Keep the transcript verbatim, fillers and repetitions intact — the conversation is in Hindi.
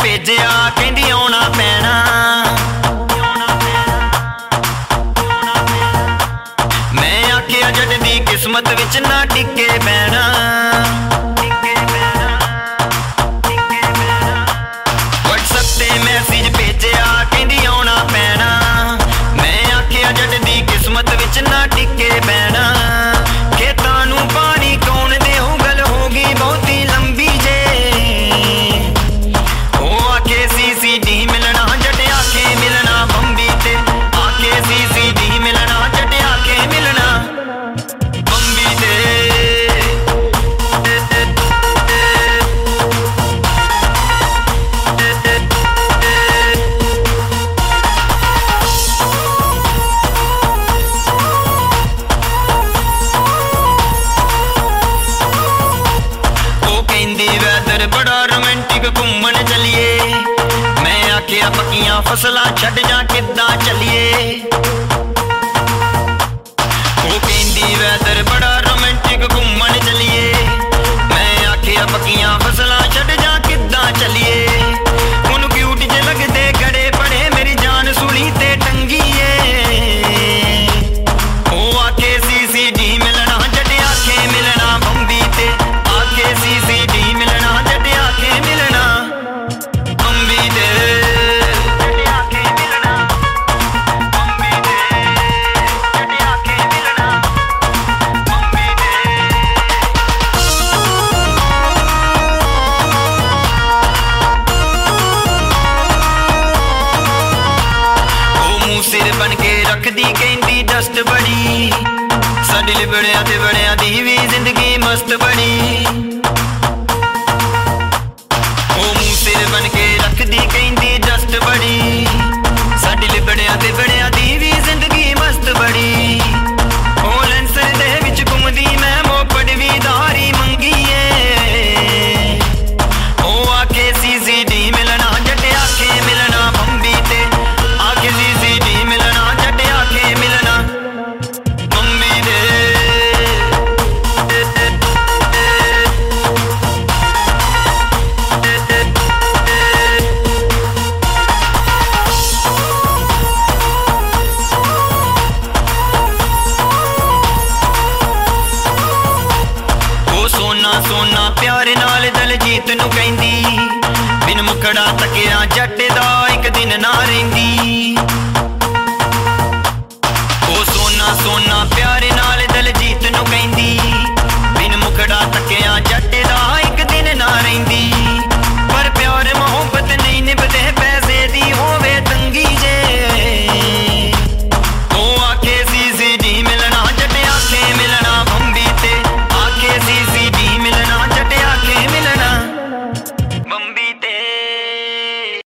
भेजिया कहंदी आउणा पैना। मैं आखिया जट दी किस्मत विच ना टिके बैना। व्हाट्सएप ते मैसेज भेजिया कहंदी आउणा पैना। मैं आखिया जट दी किस्मत विच ना टिके बैना। खेतां नूं पानी कौन देहू गल होगी बहुती लंबी जे। ओ आखे सी सी डी मिलना जट आखे मिलना बंबी ते। आखे सी सी डी मिलना जट आखे मिलना बंबी ते। वैदर बड़ा रोमांटिक घूमन चलिए। मैं आखिया पक्कियां फसलां छड्ड जा किद्दां चलिए। वो कहंदी वैदर बड़ा रोमांटिक घूमन चलिए। मैं आखिया पक्कियां फसलां छड्ड जा किद्दां चलिए। उन्होंने क्यूट जे लगदे गड़े पड़े मेरी जान सूली ते टंगीए। ओ आखे सी सी डी मिलना जट आखे मिलना बंबी ते। आखे सी सी डी मिलना जट आखे मिलना बंबी ते। जट आखे मिलना बंबी ते। जट आखे मिलना बंबी ते। ओ मुंह सिर बन के रखदी कहंदी डस्ट बड़ी। साडी लिबड़िया ते बड़िया दी भी जिंदगी मस्त बड़ी। ओ मुंह सिर बन के रखदी कहंदी डस्ट बड़ी। साडी लिबड़िया ते बड़िया दी भी जिंदगी मस्त बड़ी। ओ लेंसर दे विच घुमदी मैं मोपड़ भी दारी मंगीए। ओ आखे सी सी डी मिलना जट आखे मिलना बंबी ते। आखे सी सी डी मिलना जट आखे मिलना बंबी ते। सोना सोना प्यारे नाल दलजीत नूं कहंदी। बिन मुखड़ा तकिया जट दा एक दिन ना रहिंदी।